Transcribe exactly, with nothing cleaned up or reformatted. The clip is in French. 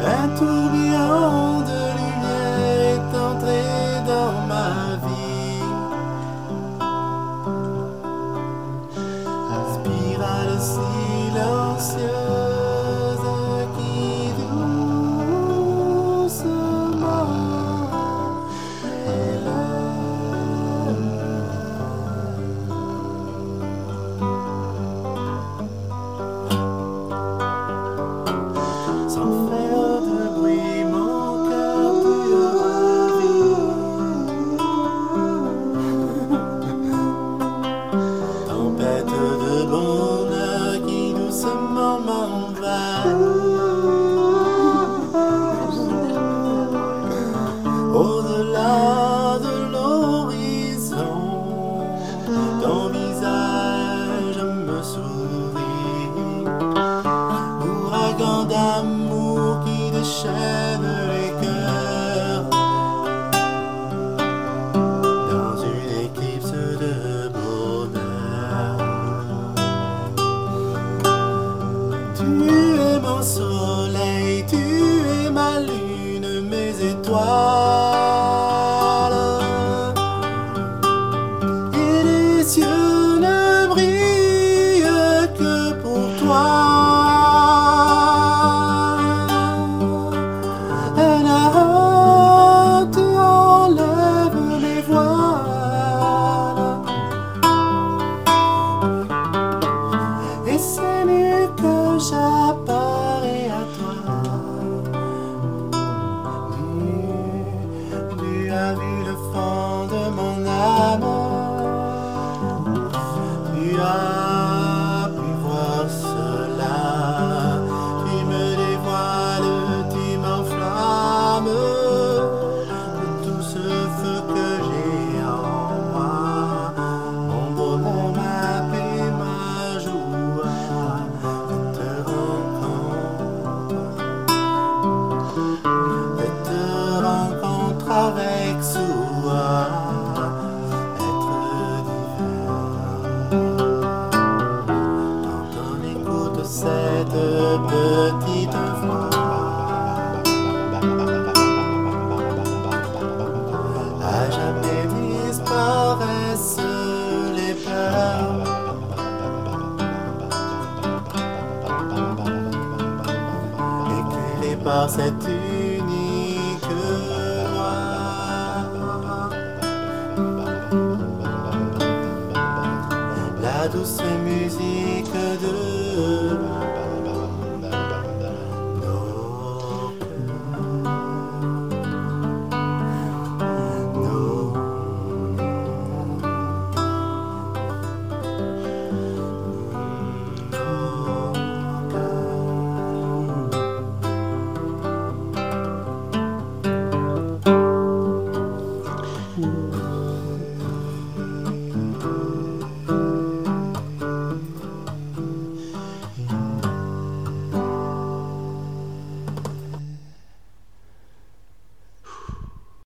Un tourbillon de lumière est entré dans ma vie. Spirale silencieuse qui doucement sans faire de bruit, mon cœur tu revit. Tempête de bonheur qui doucement m'envahit. Au-delà de l'horizon, ton visage me sourit. Ouragan d'amour qui déchaîne les cœurs dans une éclipse de bonheur. Tu es mon soleil, tu es ma lune, mes étoiles. Et les cieux ne brillent que pour toi. Un arrête enlève mes voiles, et c'est nu que j'apparais à toi. Tu, tu as vu le fond de mon âme, tu as pu voir cela. Tu me dévoiles, tu m'enflammes de tout ce feu que j'ai en moi. Mon bonheur, ma paix, ma joie, je te rencontre, je te rencontre avec soi, être divin. Quand on écoute cette petite voix, à jamais disparaissent les peurs. Éclairé par cette unique loi, la douce musique de